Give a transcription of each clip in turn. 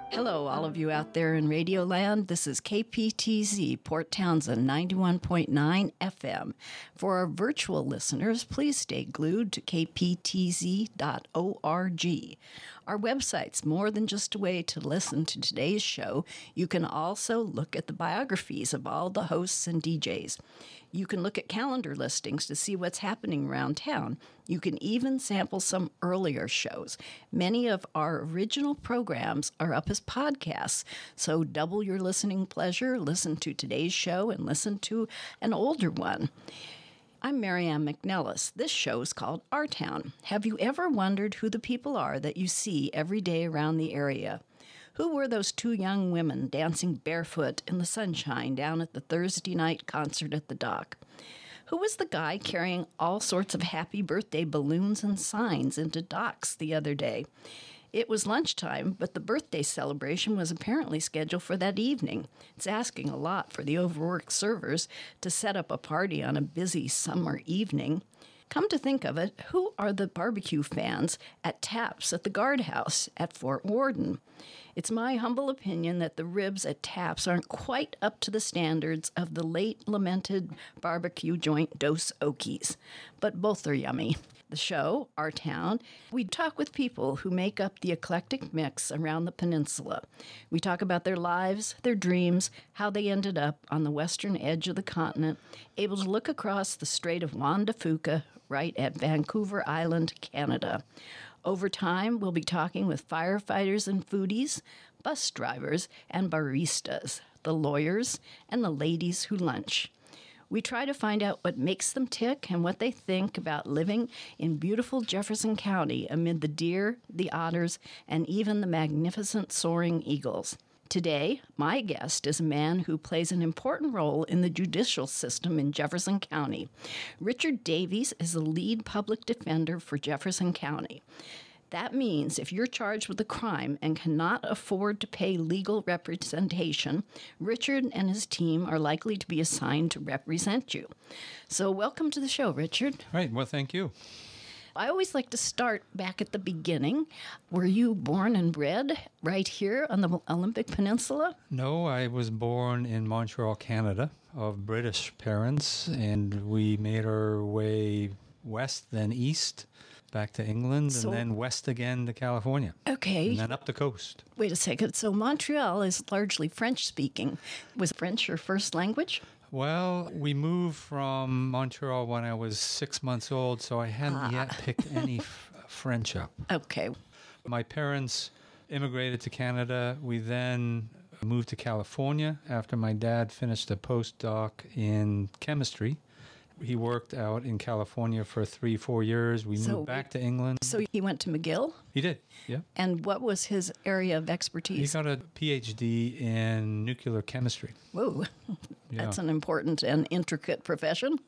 Hello, all of you out there in Radio Land. This is KPTZ, Port Townsend 91.9 FM. For our virtual listeners, please stay glued to kptz.org. Our website's more than just a way to listen to today's show. You can also look at the biographies of all the hosts and DJs. You can look at calendar listings to see what's happening around town. You can even sample some earlier shows. Many of our original programs are up as podcasts, so double your listening pleasure. Listen to today's show and listen to an older one. I'm Marianne McNellis. This show is called Our Town. Have you ever wondered who the people are that you see every day around the area? Who were those two young women dancing barefoot in the sunshine down at the Thursday night concert at the dock? Who was the guy carrying all sorts of happy birthday balloons and signs into docks the other day? It was lunchtime, but the birthday celebration was apparently scheduled for that evening. It's asking a lot for the overworked servers to set up a party on a busy summer evening. Come to think of it, who are the barbecue fans at Taps at the guardhouse at Fort Worden? It's my humble opinion that the ribs at Taps aren't quite up to the standards of the late lamented barbecue joint Dos Okies, but both are yummy. The show, Our Town, we talk with people who make up the eclectic mix around the peninsula. We talk about their lives, their dreams, how they ended up on the western edge of the continent, able to look across the Strait of Juan de Fuca right at Vancouver Island, Canada. Over time, we'll be talking with firefighters and foodies, bus drivers and baristas, the lawyers, and the ladies who lunch. We try to find out what makes them tick and what they think about living in beautiful Jefferson County amid the deer, the otters, and even the magnificent soaring eagles. Today, my guest is a man who plays an important role in the judicial system in Jefferson County. Richard Davies is the lead public defender for Jefferson County. That means if you're charged with a crime and cannot afford to pay legal representation, Richard and his team are likely to be assigned to represent you. So welcome to the show, Richard. Right. Well, thank you. I always like to start back at the beginning. Were you born and bred right here on the Olympic Peninsula? No, I was born in Montreal, Canada, of British parents, and we made our way west, then east, back to England, and then west again to California. Okay. And then up the coast. Wait a second. So Montreal is largely French-speaking. Was French your first language? Well, we moved from Montreal when I was 6 months old, so I hadn't yet picked any French up. Okay. My parents immigrated to Canada. We then moved to California after my dad finished a postdoc in chemistry. He worked out in California for 3-4 years. We moved back to England. So he went to McGill? He did, yeah. And what was his area of expertise? He got a PhD in nuclear chemistry. Whoa, that's an important and intricate profession.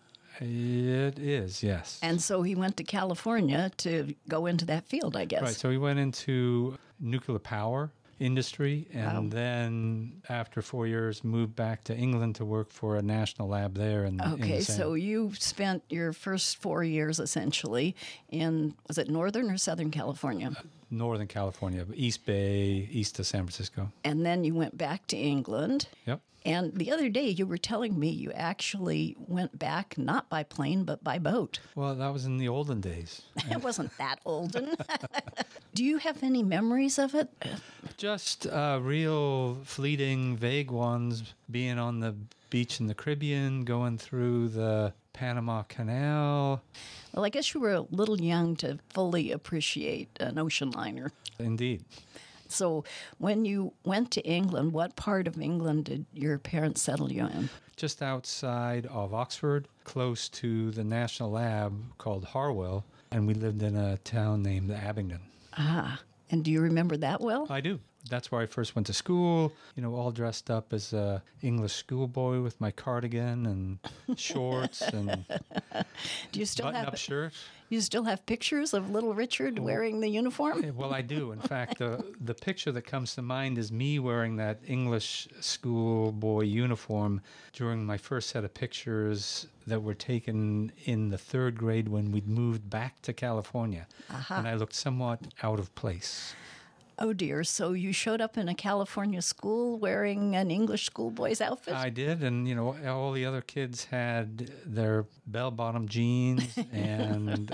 It is, yes. And so he went to California to go into that field, I guess. Right, so he went into nuclear power industry, and then after 4 years moved back to England to work for a national lab there. Okay, so you spent your first 4 years essentially in, was it Northern or Southern California? Northern California, East Bay, east of San Francisco. And then you went back to England. Yep. And the other day you were telling me you actually went back not by plane but by boat. Well, that was in the olden days. It wasn't that olden. Do you have any memories of it? Just real fleeting, vague ones, being on the beach in the Caribbean, going through the Panama Canal. Well, I guess you were a little young to fully appreciate an ocean liner. Indeed. So when you went to England, what part of England did your parents settle you in? Just outside of Oxford, close to the national lab called Harwell, and we lived in a town named Abingdon. Ah, and do you remember that well? I do. That's where I first went to school, all dressed up as a English schoolboy with my cardigan and shorts and do you still button-up shirt. You still have pictures of little Richard wearing the uniform? Well, I do. In fact, the picture that comes to mind is me wearing that English schoolboy uniform during my first set of pictures that were taken in the third grade when we'd moved back to California. And I looked somewhat out of place. Oh dear, so you showed up in a California school wearing an English schoolboy's outfit? I did, and all the other kids had their bell-bottom jeans and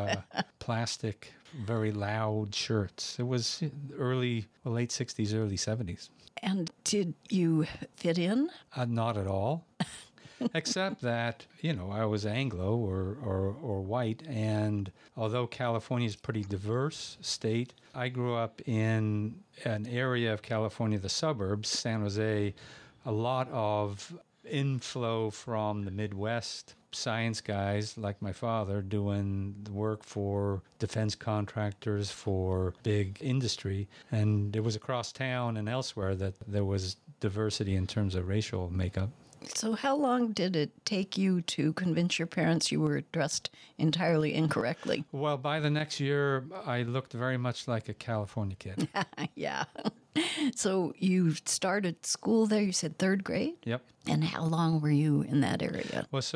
plastic, very loud shirts. It was late 60s, early 70s. And did you fit in? Not at all. Except that, I was Anglo or white, and although California is a pretty diverse state, I grew up in an area of California, the suburbs, San Jose, a lot of inflow from the Midwest, science guys like my father doing the work for defense contractors, for big industry, and it was across town and elsewhere that there was diversity in terms of racial makeup. So how long did it take you to convince your parents you were dressed entirely incorrectly? Well, by the next year, I looked very much like a California kid. Yeah. So you started school there, you said third grade? Yep. And how long were you in that area? Well,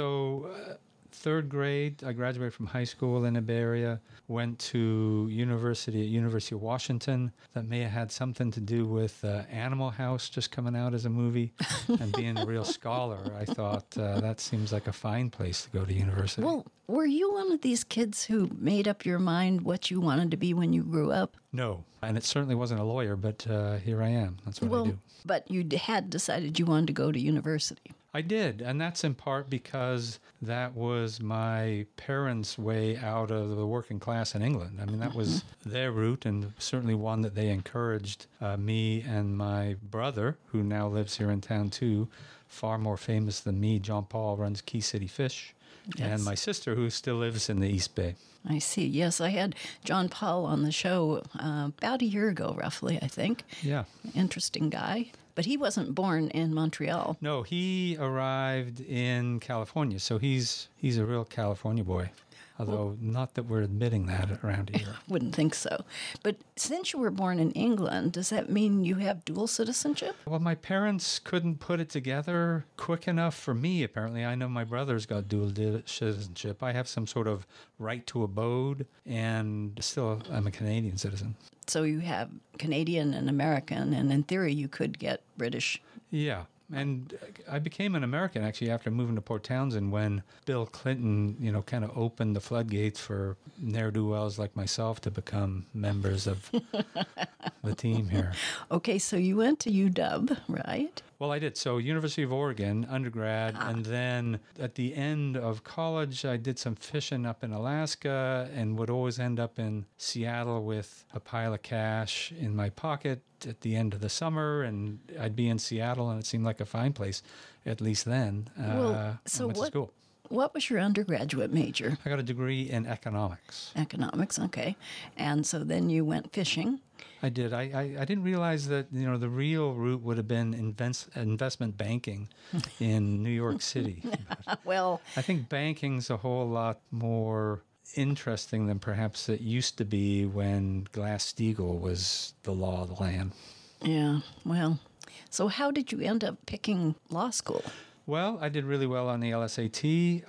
third grade, I graduated from high school in the Bay Area, went to University of Washington. That may have had something to do with Animal House just coming out as a movie and being a real scholar. I thought that seems like a fine place to go to university. Well, were you one of these kids who made up your mind what you wanted to be when you grew up? No, and it certainly wasn't a lawyer, but here I am. That's what I do. But you had decided you wanted to go to university. I did, and that's in part because that was my parents' way out of the working class in England. I mean, that was their route, and certainly one that they encouraged me and my brother, who now lives here in town too, far more famous than me. John Paul runs Key City Fish, and my sister, who still lives in the East Bay. I see. Yes, I had John Paul on the show about a year ago, roughly, I think. Yeah. Interesting guy. But he wasn't born in Montreal. No, he arrived in California, so he's a real California boy. Although not that we're admitting that around here. Wouldn't think so. But since you were born in England, does that mean you have dual citizenship? Well, my parents couldn't put it together quick enough for me, apparently. I know my brother's got dual citizenship. I have some sort of right to abode, and still I'm a Canadian citizen. So you have Canadian and American, and in theory you could get British. Yeah. And I became an American, actually, after moving to Port Townsend when Bill Clinton, kind of opened the floodgates for ne'er-do-wells like myself to become members of the team here. Okay, so you went to UW, right? Well, I did. So University of Oregon, undergrad, and then at the end of college, I did some fishing up in Alaska and would always end up in Seattle with a pile of cash in my pocket at the end of the summer, and I'd be in Seattle, and it seemed like a fine place, at least then. So I went to school. What was your undergraduate major? I got a degree in economics. Economics, okay. And so then you went fishing. I did. I didn't realize that, the real route would have been investment banking in New York City. Well, I think banking's a whole lot more interesting than perhaps it used to be when Glass-Steagall was the law of the land. Yeah, well, so how did you end up picking law school? Well, I did really well on the LSAT.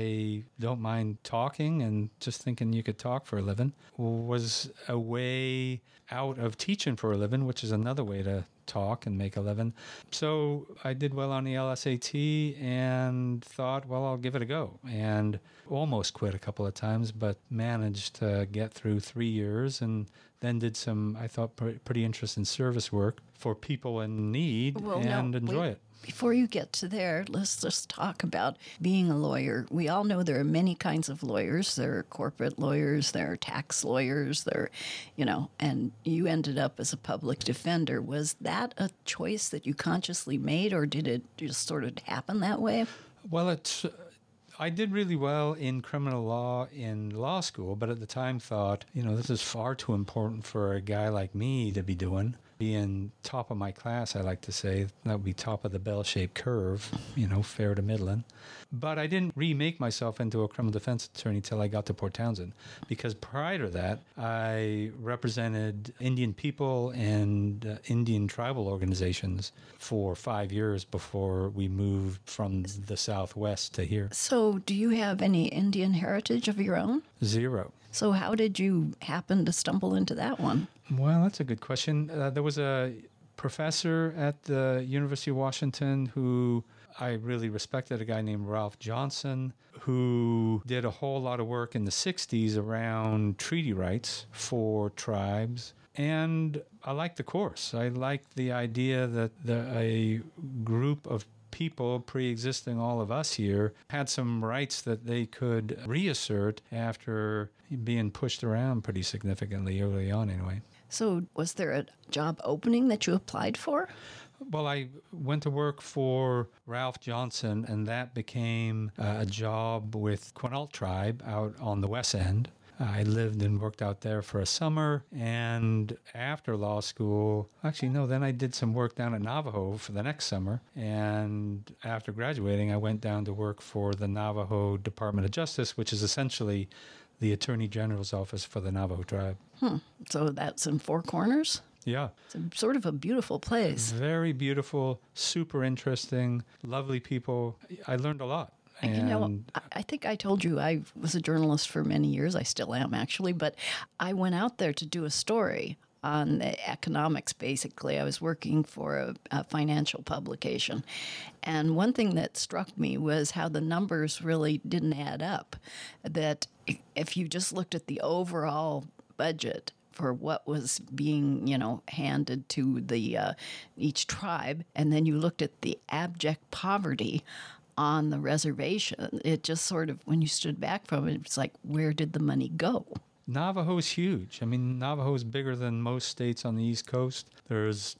I don't mind talking, and just thinking you could talk for a living was a way out of teaching for a living, which is another way to talk and make a living. So I did well on the LSAT and thought, well, I'll give it a go. And almost quit a couple of times, but managed to get through 3 years, and then did some, I thought, pretty interesting service work for people in need enjoy it. Before you get to there, let's just talk about being a lawyer. We all know there are many kinds of lawyers. There are corporate lawyers, there are tax lawyers, and you ended up as a public defender. Was that a choice that you consciously made, or did it just sort of happen that way? Well, I did really well in criminal law in law school, but at the time thought, this is far too important for a guy like me to be doing. being top of my class, I like to say. That would be top of the bell-shaped curve, fair to middling. But I didn't remake myself into a criminal defense attorney till I got to Port Townsend, because prior to that, I represented Indian people and Indian tribal organizations for 5 years before we moved from the Southwest to here. So, do you have any Indian heritage of your own? Zero. So, how did you happen to stumble into that one? Well, that's a good question. There was a professor at the University of Washington who I really respected, a guy named Ralph Johnson, who did a whole lot of work in the 60s around treaty rights for tribes. And I liked the course. I liked the idea that a group of people pre-existing all of us here had some rights that they could reassert after being pushed around pretty significantly early on anyway. So, was there a job opening that you applied for? Well, I went to work for Ralph Johnson, and that became a job with Quinault Tribe out on the West End. I lived and worked out there for a summer, and after law school, then I did some work down at Navajo for the next summer, and after graduating, I went down to work for the Navajo Department of Justice, which is essentially the Attorney General's office for the Navajo tribe. So that's in Four Corners? Yeah. It's sort of a beautiful place. Very beautiful, super interesting, lovely people. I learned a lot. I think I told you I was a journalist for many years. I still am, actually. But I went out there to do a story on the economics, basically. I was working for a financial publication. And one thing that struck me was how the numbers really didn't add up. That if you just looked at the overall budget for what was being, handed to the each tribe, and then you looked at the abject poverty on the reservation, it just sort of, when you stood back from it, it's like, where did the money go? Navajo's huge. I mean, Navajo is bigger than most states on the East Coast. There's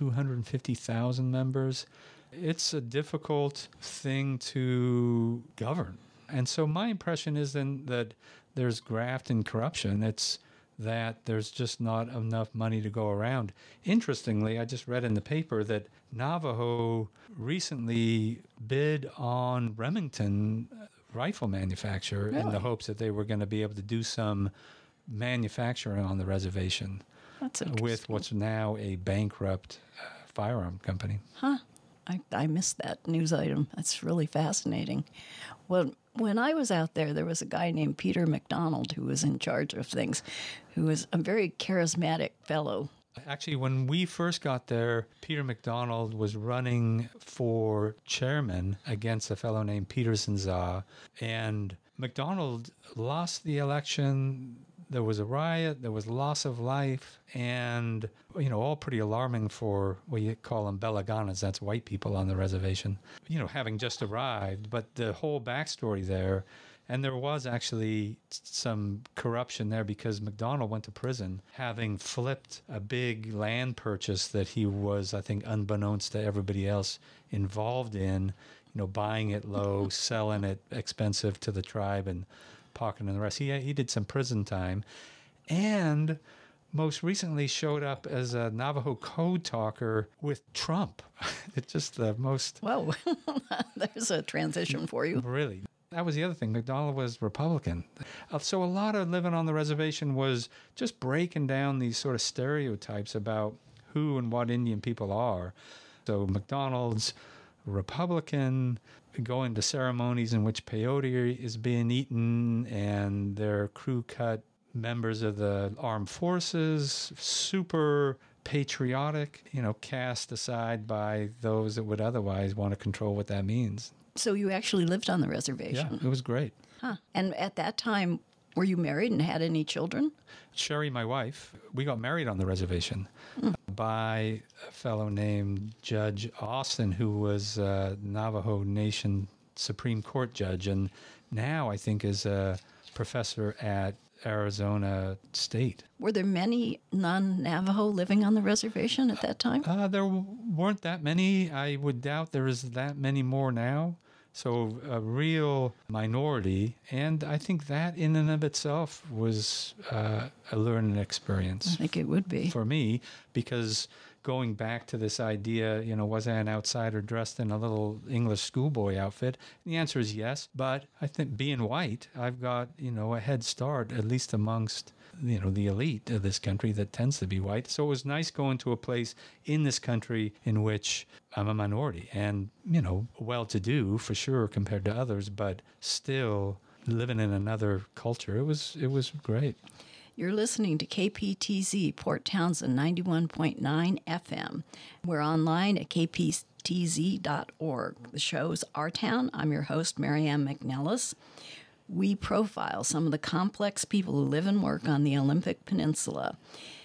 250,000 members. It's a difficult thing to govern. And so my impression is then that there's graft and corruption. It's that there's just not enough money to go around. Interestingly, I just read in the paper that Navajo recently bid on Remington rifle manufacturer in the hopes that they were going to be able to do some manufacturing on the reservation. That's interesting. With what's now a bankrupt firearm company. Huh. I missed that news item. That's really fascinating. Well, when I was out there was a guy named Peter McDonald who was in charge of things, who was a very charismatic fellow. Actually, when we first got there, Peter McDonald was running for chairman against a fellow named Peterson Za, and McDonald lost the election. There was a riot, there was loss of life, and, all pretty alarming for what you call them Belaganas, that's white people on the reservation, having just arrived. But the whole backstory there, and there was actually some corruption there because McDonald went to prison having flipped a big land purchase that he was, I think, unbeknownst to everybody else, involved in, buying it low, selling it expensive to the tribe, and pocketing the rest. He did some prison time, and most recently showed up as a Navajo code talker with Trump. It's just the most... Whoa, there's a transition for you. Really. That was the other thing. McDonald was Republican. So a lot of living on the reservation was just breaking down these sort of stereotypes about who and what Indian people are. So McDonald's Republican, going to ceremonies in which peyote is being eaten, and they're crew-cut members of the armed forces, super patriotic, cast aside by those that would otherwise want to control what that means. So you actually lived on the reservation? Yeah, it was great. Huh. And at that time, were you married and had any children? Sherry, my wife, we got married on the reservation by a fellow named Judge Austin, who was a Navajo Nation Supreme Court judge, and now I think is a professor at Arizona State. Were there many non-Navajo living on the reservation at that time? There weren't that many. I would doubt there is that many more now. So a real minority, and I think that in and of itself was a learning experience. I think it would be. For me, because going back to this idea, was I an outsider dressed in a little English schoolboy outfit? The answer is yes. But I think being white, I've got, a head start, at least amongst, the elite of this country that tends to be white. So it was nice going to a place in this country in which I'm a minority and, well-to-do for sure compared to others, but still living in another culture. It was great. You're listening to KPTZ Port Townsend 91.9 FM. We're online at kptz.org. The show's Our Town. I'm your host, Marianne McNellis. We profile some of the complex people who live and work on the Olympic Peninsula.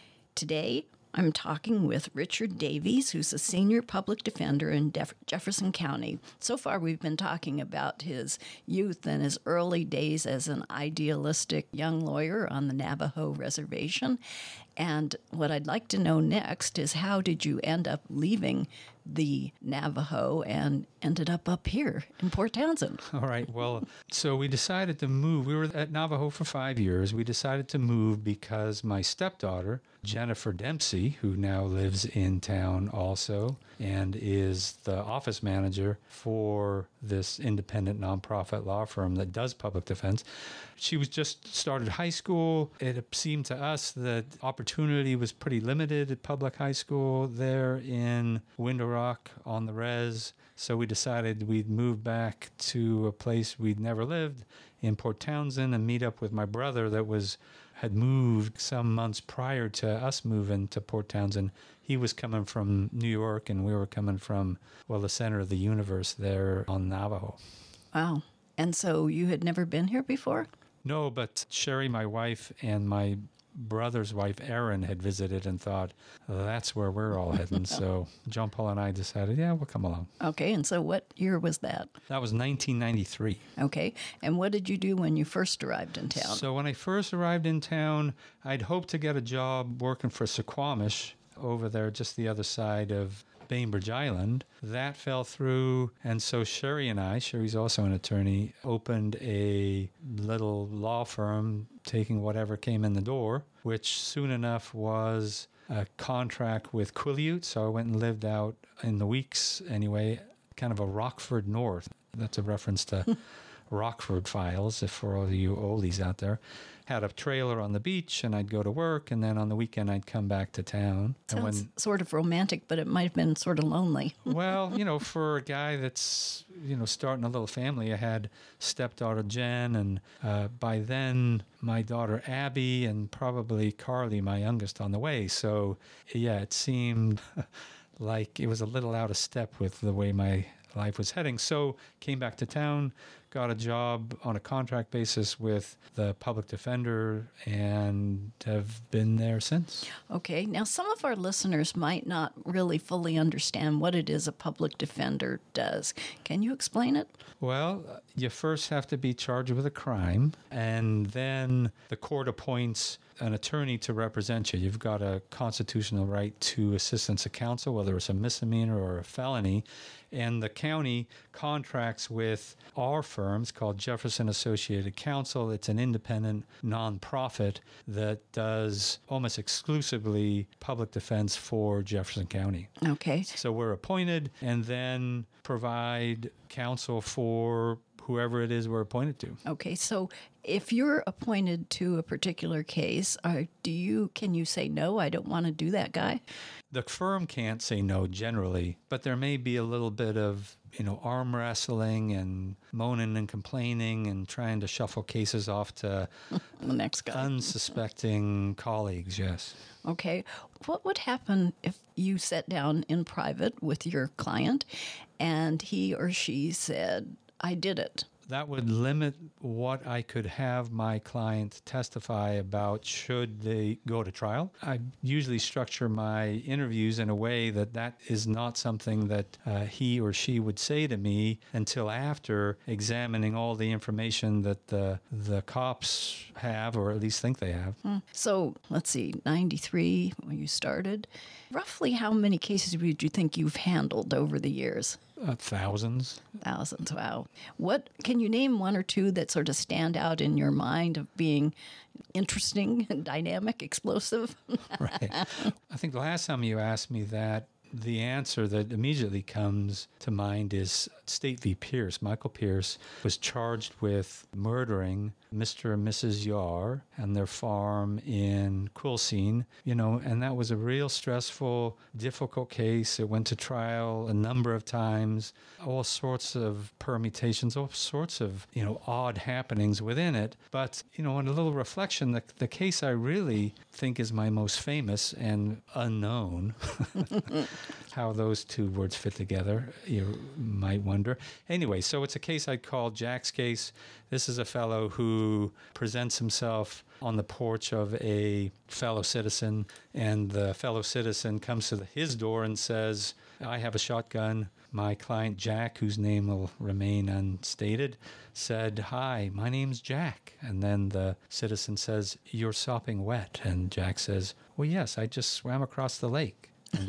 Today, I'm talking with Richard Davies, who's a senior public defender in Jefferson County. So far, we've been talking about his youth and his early days as an idealistic young lawyer on the Navajo Reservation. And what I'd like to know next is how did you end up leaving the Navajo and ended up here in Port Townsend? All right. Well, so we decided to move. We were at Navajo for 5 years. We decided to move because my stepdaughter, Jennifer Dempsey, who now lives in town also and is the office manager for this independent nonprofit law firm that does public defense. She was just started high school. It seemed to us that opportunity was pretty limited at public high school there in Window Rock on the res. So we decided we'd move back to a place we'd never lived in Port Townsend and meet up with my brother that had moved some months prior to us moving to Port Townsend. He was coming from New York and we were coming from, the center of the universe there on Navajo. Wow. And so you had never been here before? No, but Sherry, my wife, and my brother's wife, Erin, had visited and thought, that's where we're all heading. So John Paul and I decided, we'll come along. Okay, and so what year was that? That was 1993. Okay, and what did you do when you first arrived in town? So when I first arrived in town, I'd hoped to get a job working for Suquamish over there, just the other side of Bainbridge Island. That fell through, and so Sherry's also an attorney, opened a little law firm taking whatever came in the door, which soon enough was a contract with Quileute. So I went and lived out in the weeks anyway, kind of a Rockford North. That's a reference to Rockford Files, if for all of you oldies out there. Had a trailer on the beach, and I'd go to work, and then on the weekend I'd come back to town. Sounds sort of romantic, but it might have been sort of lonely. Well, for a guy that's, starting a little family, I had stepdaughter Jen, and by then my daughter Abby, and probably Carly, my youngest, on the way. So, it seemed like it was a little out of step with the way my life was heading. So came back to town, got a job on a contract basis with the public defender, and have been there since. Okay. Now, some of our listeners might not really fully understand what it is a public defender does. Can you explain it? Well, you first have to be charged with a crime, and then the court appoints an attorney to represent you. You've got a constitutional right to assistance of counsel, whether it's a misdemeanor or a felony. And the county contracts with our firms called Jefferson Associated Counsel. It's an independent nonprofit that does almost exclusively public defense for Jefferson County. Okay. So we're appointed and then provide counsel for whoever it is we're appointed to. Okay, so if you're appointed to a particular case, can you say, no, I don't want to do that guy? The firm can't say no generally, but there may be a little bit of, arm wrestling and moaning and complaining and trying to shuffle cases off to the next guy. Unsuspecting colleagues, yes. Okay. What would happen if you sat down in private with your client and he or she said, I did it? That would limit what I could have my client testify about should they go to trial. I usually structure my interviews in a way that is not something that he or she would say to me until after examining all the information that the cops have, or at least think they have. So let's see, 93 when you started. Roughly how many cases would you think you've handled over the years? Thousands. Thousands, wow. What can you name one or two that sort of stand out in your mind of being interesting, dynamic, explosive? Right. I think the last time you asked me that, the answer that immediately comes to mind is State v. Pierce. Michael Pierce was charged with murdering Mr. and Mrs. Yar and their farm in Quilcene, and that was a real stressful, difficult case. It went to trial a number of times, all sorts of permutations, all sorts of, odd happenings within it. But, on a little reflection, the case I really think is my most famous and unknown, how those two words fit together, you might wonder. Anyway, so it's a case I'd call Jack's case. This is a fellow who presents himself on the porch of a fellow citizen, and the fellow citizen comes to his door and says, I have a shotgun. My client, Jack, whose name will remain unstated, said, hi, my name's Jack. And then the citizen says, you're sopping wet. And Jack says, well, yes, I just swam across the lake.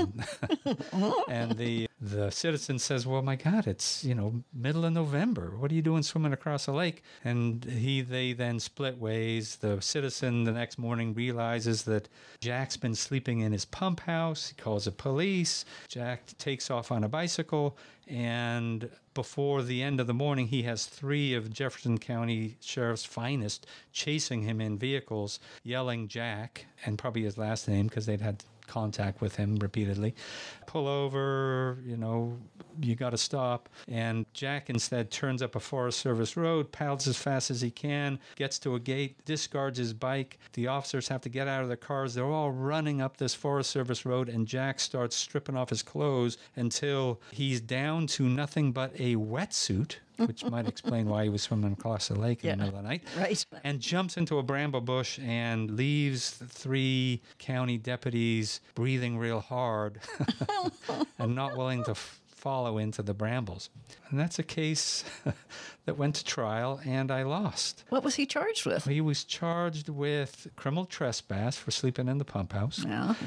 And the citizen says, well, my God, it's, middle of November. What are you doing swimming across a lake? And they then split ways. The citizen the next morning realizes that Jack's been sleeping in his pump house. He calls the police. Jack takes off on a bicycle. And before the end of the morning, he has 3 of Jefferson County Sheriff's finest chasing him in vehicles, yelling Jack, and probably his last name because they'd had contact with him repeatedly. Pull over, you got to stop. And Jack instead turns up a Forest Service road, paddles as fast as he can, gets to a gate, discards his bike. The officers have to get out of their cars. They're all running up this Forest Service road, and Jack starts stripping off his clothes until he's down to nothing but a wetsuit, which might explain why he was swimming across the lake in the middle of the night. Right. And jumps into a bramble bush and leaves the 3 county deputies breathing real hard and not willing to follow into the brambles. And that's a case that went to trial, and I lost. What was he charged with? He was charged with criminal trespass for sleeping in the pump house,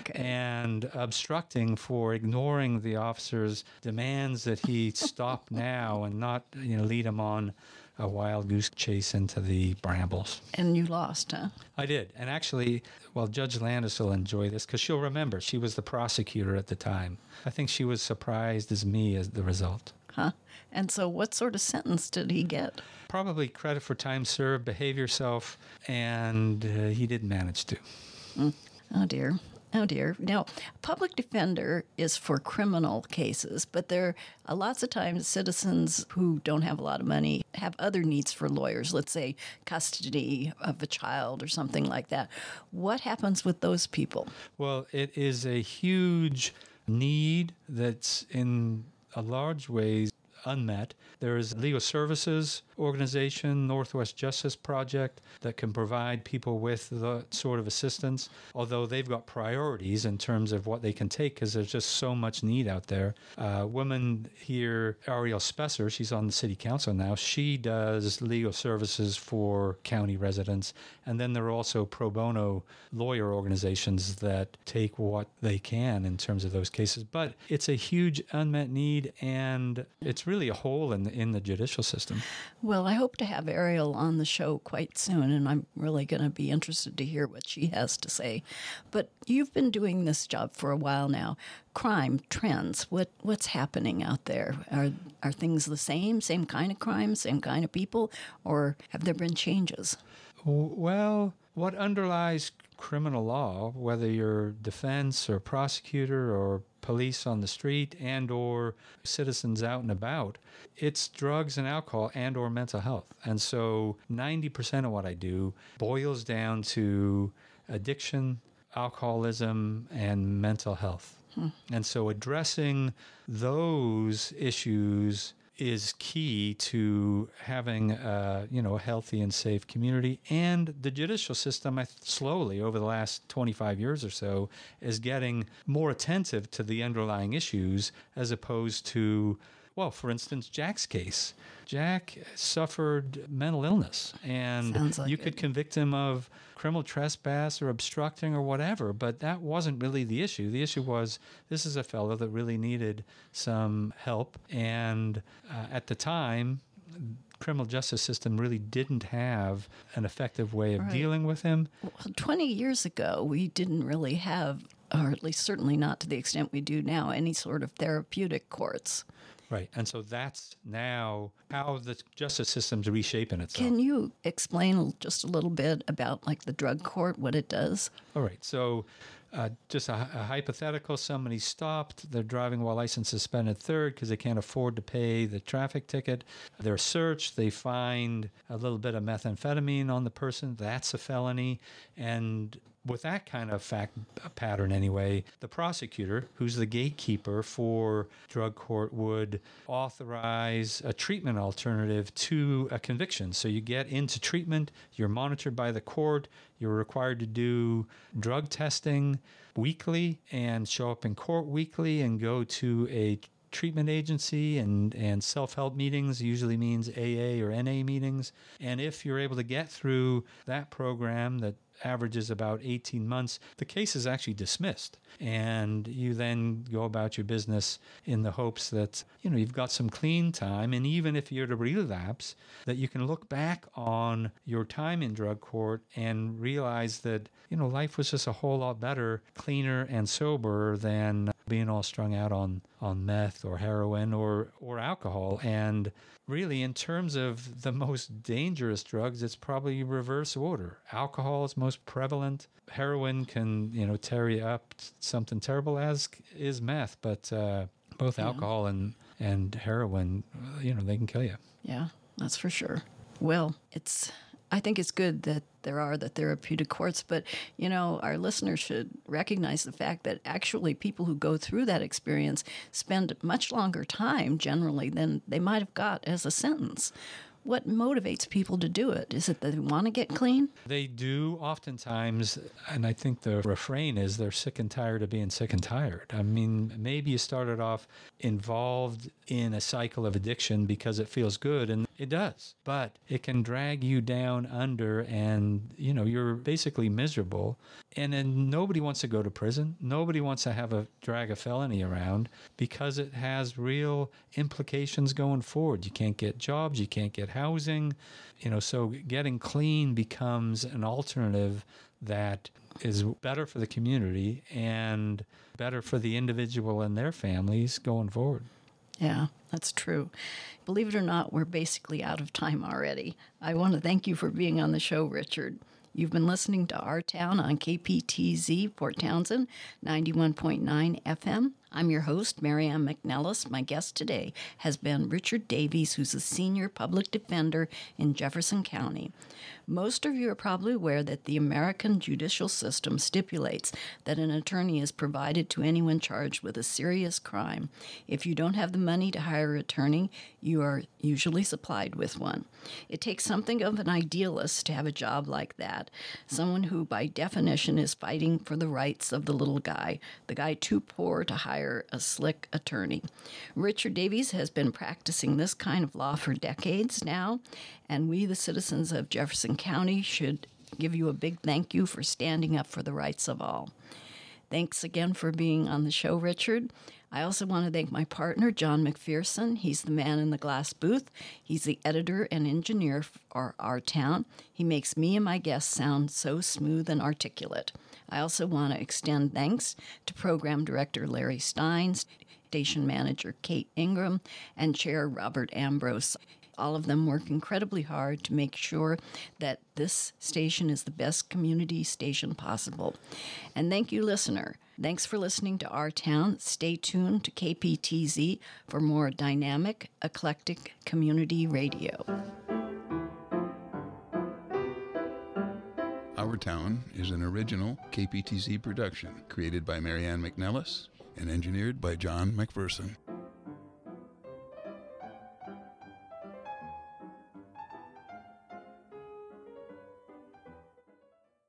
and obstructing for ignoring the officer's demands that he stop now and not, lead him on a wild goose chase into the brambles. And you lost, huh? I did. And actually, Judge Landis will enjoy this because she'll remember she was the prosecutor at the time. I think she was surprised as me as the result. Huh? And so what sort of sentence did he get? Probably credit for time served, behave yourself, and he didn't manage to. Oh, dear. Oh, dear. Now, public defender is for criminal cases, but there are lots of times citizens who don't have a lot of money have other needs for lawyers, let's say custody of a child or something like that. What happens with those people? Well, it is a huge need that's in a large ways unmet. There is a legal services organization, Northwest Justice Project, that can provide people with the sort of assistance, although they've got priorities in terms of what they can take because there's just so much need out there. Woman here, Ariel Spesser, she's on the city council now, she does legal services for county residents. And then there are also pro bono lawyer organizations that take what they can in terms of those cases. But it's a huge unmet need, and it's really a hole in the judicial system. Well, I hope to have Ariel on the show quite soon, and I'm really going to be interested to hear what she has to say. But you've been doing this job for a while now. Crime trends, what's happening out there? Are things the same kind of crime, same kind of people, or have there been changes? Well, what underlies criminal law, whether you're defense or prosecutor or police on the street and or citizens out and about, it's drugs and alcohol and or mental health. And so 90% of what I do boils down to addiction, alcoholism, and mental health. And so addressing those issues is key to having a healthy and safe community. And the judicial system, slowly over the last 25 years or so, is getting more attentive to the underlying issues as opposed to Well, for instance, Jack's case. Jack suffered mental illness, and Sounds like you could convict him of criminal trespass or obstructing or whatever, but that wasn't really the issue. The issue was this is a fellow that really needed some help, and at the time, criminal justice system really didn't have an effective way of dealing with him. Well, 20 years ago, we didn't really have, or at least certainly not to the extent we do now, any sort of therapeutic courts. Right. And so that's now how the justice system's reshaping itself. Can you explain just a little bit about like the drug court, what it does? All right. So just a hypothetical, somebody stopped, their driving while license suspended third because they can't afford to pay the traffic ticket. They're searched, they find a little bit of methamphetamine on the person. That's a felony. And with that kind of fact pattern anyway, the prosecutor, who's the gatekeeper for drug court, would authorize a treatment alternative to a conviction. So you get into treatment, you're monitored by the court, you're required to do drug testing weekly and show up in court weekly and go to a treatment agency and self-help meetings usually means AA or NA meetings. And if you're able to get through that program that averages about 18 months, the case is actually dismissed. And you then go about your business in the hopes that, you've got some clean time. And even if you're to relapse, that you can look back on your time in drug court and realize that, life was just a whole lot better, cleaner and sober than being all strung out on meth or heroin or alcohol. And really, in terms of the most dangerous drugs, it's probably reverse order. Alcohol is most prevalent. Heroin can, tear you up something terrible, as is meth. But both alcohol and heroin, they can kill you. Yeah, that's for sure. Well, I think it's good that there are the therapeutic courts, but, our listeners should recognize the fact that actually people who go through that experience spend much longer time generally than they might have got as a sentence. What motivates people to do it? Is it that they want to get clean? They do oftentimes, and I think the refrain is they're sick and tired of being sick and tired. I mean, maybe you started off involved in a cycle of addiction because it feels good, and it does. But it can drag you down under, and, you're basically miserable. And then nobody wants to go to prison. Nobody wants to drag a felony around because it has real implications going forward. You can't get jobs. You can't get housing. So getting clean becomes an alternative that is better for the community and better for the individual and their families going forward. Yeah, that's true. Believe it or not, we're basically out of time already. I want to thank you for being on the show, Richard. You've been listening to Our Town on KPTZ, Port Townsend, 91.9 FM. I'm your host, Marianne McNellis. My guest today has been Richard Davies, who's a senior public defender in Jefferson County. Most of you are probably aware that the American judicial system stipulates that an attorney is provided to anyone charged with a serious crime. If you don't have the money to hire an attorney, you are usually supplied with one. It takes something of an idealist to have a job like that, someone who by definition is fighting for the rights of the little guy, the guy too poor to hire a slick attorney. Richard Davies has been practicing this kind of law for decades now, and we, the citizens of Jefferson County, should give you a big thank you for standing up for the rights of all. Thanks again for being on the show, Richard. I also want to thank my partner, John McPherson. He's the man in the glass booth. He's the editor and engineer for Our Town. He makes me and my guests sound so smooth and articulate. I also want to extend thanks to Program Director Larry Steins, Station Manager Kate Ingram, and Chair Robert Ambrose. All of them work incredibly hard to make sure that this station is the best community station possible. And thank you, listener. Thanks for listening to Our Town. Stay tuned to KPTZ for more dynamic, eclectic community radio. Our Town is an original KPTZ production created by Marianne McNellis and engineered by John McPherson.